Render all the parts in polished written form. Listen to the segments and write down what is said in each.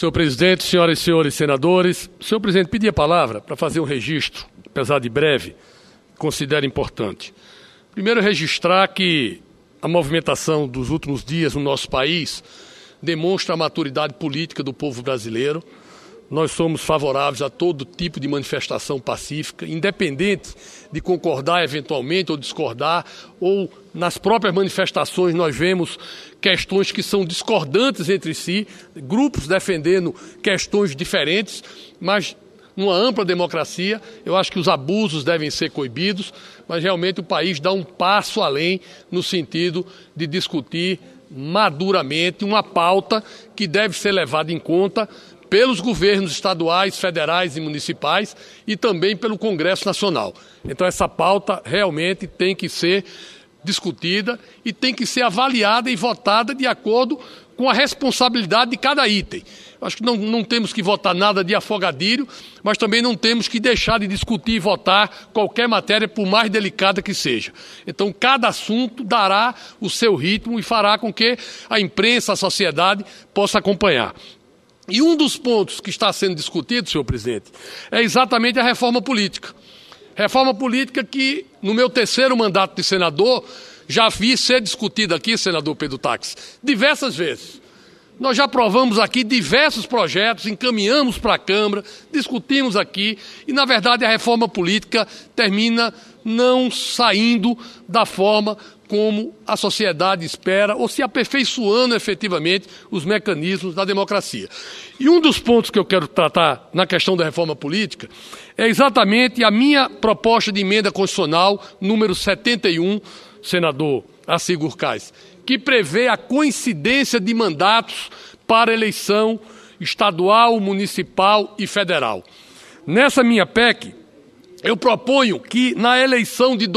Senhor presidente, senhoras e senhores senadores, senhor presidente, pedi a palavra para fazer um registro, apesar de breve, considero importante. Primeiro, registrar que a movimentação dos últimos dias no nosso país demonstra a maturidade política do povo brasileiro. Nós somos favoráveis a todo tipo de manifestação pacífica, independente de concordar eventualmente ou discordar, ou nas próprias manifestações nós vemos questões que são discordantes entre si, grupos defendendo questões diferentes, mas numa ampla democracia, eu acho que os abusos devem ser coibidos, mas realmente o país dá um passo além no sentido de discutir maduramente uma pauta que deve ser levada em conta pelos governos estaduais, federais e municipais e também pelo Congresso Nacional. Então essa pauta realmente tem que ser discutida e tem que ser avaliada e votada de acordo com a responsabilidade de cada item. Acho que não temos que votar nada de afogadilho, mas também não temos que deixar de discutir e votar qualquer matéria, por mais delicada que seja. Então, cada assunto dará o seu ritmo e fará com que a imprensa, a sociedade, possa acompanhar. E um dos pontos que está sendo discutido, senhor presidente, é exatamente a reforma política. Reforma política que, no meu terceiro mandato de senador, já vi ser discutida aqui, senador Pedro Táxi, diversas vezes. Nós já aprovamos aqui diversos projetos, encaminhamos para a Câmara, discutimos aqui e, na verdade, a reforma política termina não saindo da forma como a sociedade espera ou se aperfeiçoando efetivamente os mecanismos da democracia. E um dos pontos que eu quero tratar na questão da reforma política é exatamente a minha proposta de emenda constitucional número 71, senador Assis Gurgás, que prevê a coincidência de mandatos para eleição estadual, municipal e federal. Nessa minha PEC, eu proponho que na eleição de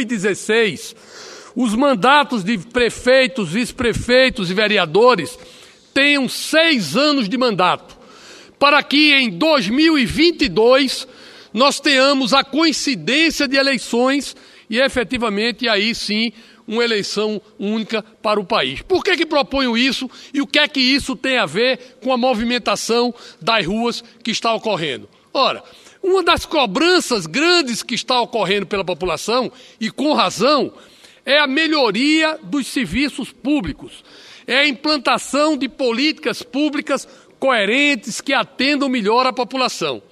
2016, os mandatos de prefeitos, vice-prefeitos e vereadores tenham 6 anos de mandato, para que em 2022 nós tenhamos a coincidência de eleições e efetivamente aí sim uma eleição única para o país. Por que proponho isso e o que é que isso tem a ver com a movimentação das ruas que está ocorrendo? Ora, uma das cobranças grandes que está ocorrendo pela população, e com razão, é a melhoria dos serviços públicos, é a implantação de políticas públicas coerentes que atendam melhor a população.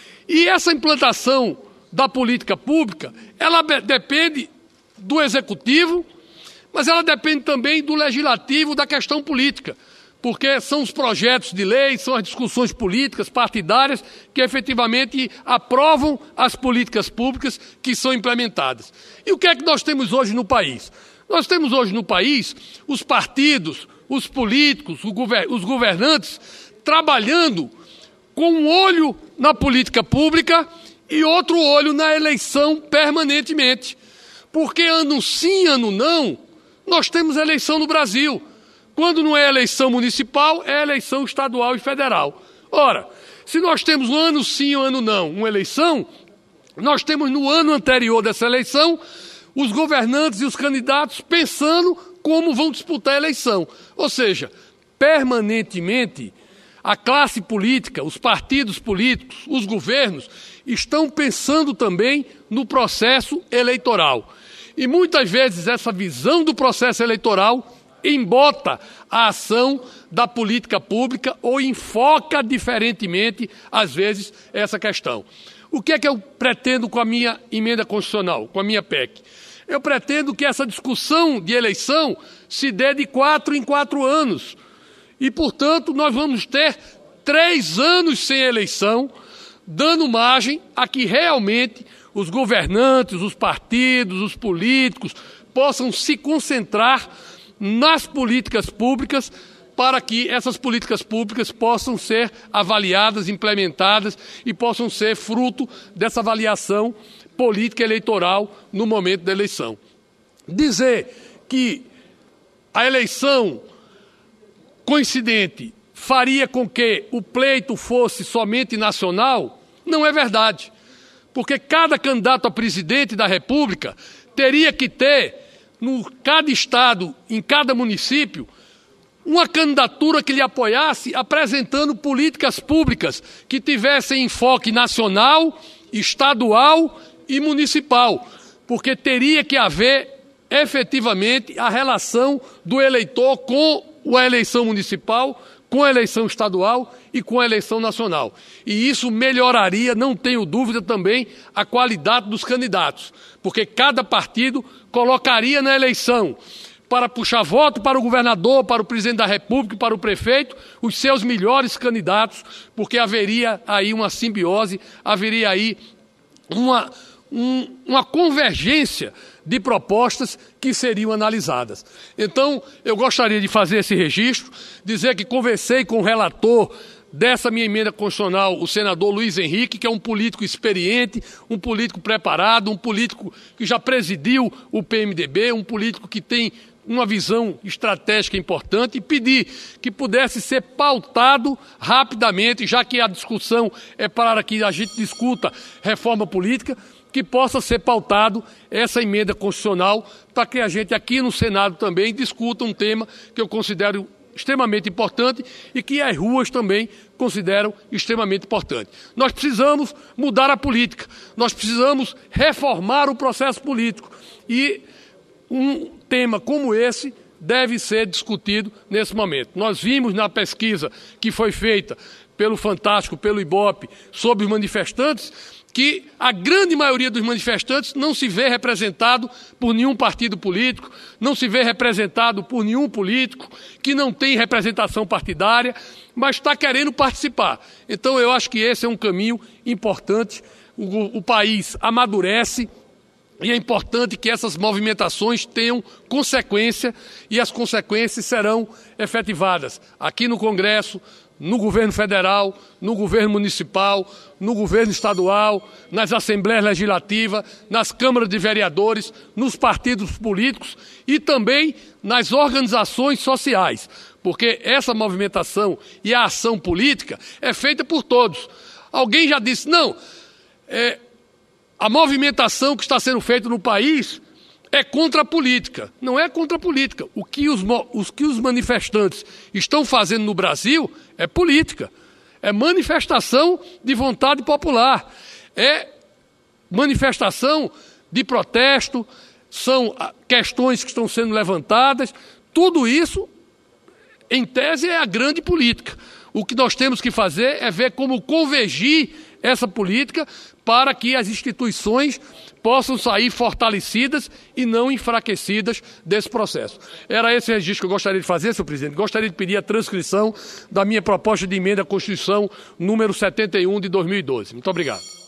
E essa implantação da política pública, ela depende do executivo, mas ela depende também do legislativo, da questão política, porque são os projetos de lei, são as discussões políticas, partidárias, que efetivamente aprovam as políticas públicas que são implementadas. E o que é que nós temos hoje no país? Nós temos hoje no país os partidos, os políticos, os governantes trabalhando com um olho na política pública e outro olho na eleição permanentemente. Porque ano sim, ano não, nós temos eleição no Brasil. Quando não é eleição municipal, é eleição estadual e federal. Ora, se nós temos um ano sim, um ano não, uma eleição, nós temos no ano anterior dessa eleição os governantes e os candidatos pensando como vão disputar a eleição. Ou seja, permanentemente, a classe política, os partidos políticos, os governos, estão pensando também no processo eleitoral. E muitas vezes essa visão do processo eleitoral embota a ação da política pública ou enfoca diferentemente, às vezes, essa questão. O que é que eu pretendo com a minha emenda constitucional, com a minha PEC? Eu pretendo que essa discussão de eleição se dê de 4 em 4 anos. E, portanto, nós vamos ter 3 anos sem eleição, dando margem a que realmente os governantes, os partidos, os políticos possam se concentrar nas políticas públicas para que essas políticas públicas possam ser avaliadas, implementadas e possam ser fruto dessa avaliação política eleitoral no momento da eleição. Dizer que a eleição coincidente faria com que o pleito fosse somente nacional não é verdade. Porque cada candidato a presidente da República teria que ter, cada estado, em cada município, uma candidatura que lhe apoiasse apresentando políticas públicas que tivessem enfoque nacional, estadual e municipal, porque teria que haver efetivamente a relação do eleitor com a eleição municipal, com a eleição estadual e com a eleição nacional. E isso melhoraria, não tenho dúvida também, a qualidade dos candidatos, porque cada partido colocaria na eleição, para puxar voto para o governador, para o presidente da República, para o prefeito, os seus melhores candidatos, porque haveria aí uma simbiose, haveria aí uma convergência de propostas que seriam analisadas. Então, eu gostaria de fazer esse registro, dizer que conversei com o relator dessa minha emenda constitucional, o senador Luiz Henrique, que é um político experiente, um político preparado, um político que já presidiu o PMDB, um político que tem uma visão estratégica importante, e pedir que pudesse ser pautado rapidamente, já que a discussão é para que a gente discuta reforma política, que possa ser pautado essa emenda constitucional para que a gente aqui no Senado também discuta um tema que eu considero extremamente importante e que as ruas também consideram extremamente importante. Nós precisamos mudar a política, nós precisamos reformar o processo político e um tema como esse deve ser discutido nesse momento. Nós vimos na pesquisa que foi feita pelo Fantástico, pelo Ibope, sobre os manifestantes, que a grande maioria dos manifestantes não se vê representado por nenhum partido político, não se vê representado por nenhum político, que não tem representação partidária, mas está querendo participar. Então eu acho que esse é um caminho importante. O país amadurece e é importante que essas movimentações tenham consequência e as consequências serão efetivadas aqui no Congresso, no governo federal, no governo municipal, no governo estadual, nas assembleias legislativas, nas câmaras de vereadores, nos partidos políticos e também nas organizações sociais, porque essa movimentação e a ação política é feita por todos. Alguém já disse, não, a movimentação que está sendo feita no país é contra a política. Não é contra a política. O que os manifestantes estão fazendo no Brasil é política. É manifestação de vontade popular. É manifestação de protesto, são questões que estão sendo levantadas. Tudo isso, em tese, é a grande política. O que nós temos que fazer é ver como convergir essa política para que as instituições possam sair fortalecidas e não enfraquecidas desse processo. Era esse registro que eu gostaria de fazer, senhor presidente. Gostaria de pedir a transcrição da minha proposta de emenda à Constituição número 71 de 2012. Muito obrigado.